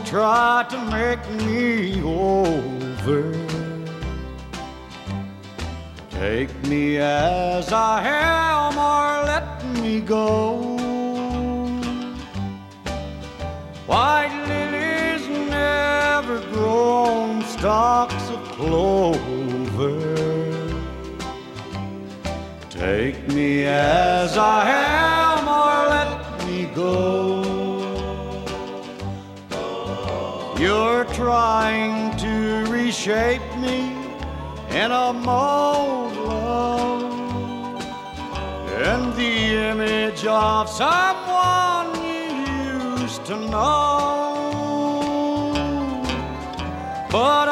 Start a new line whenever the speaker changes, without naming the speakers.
try to make me over. Take me as I am or let me go. White lilies never grow on stalks of clover. Take me as I am or let me go. You're trying to reshape me in a mold, love, in the image of someone you used to know. But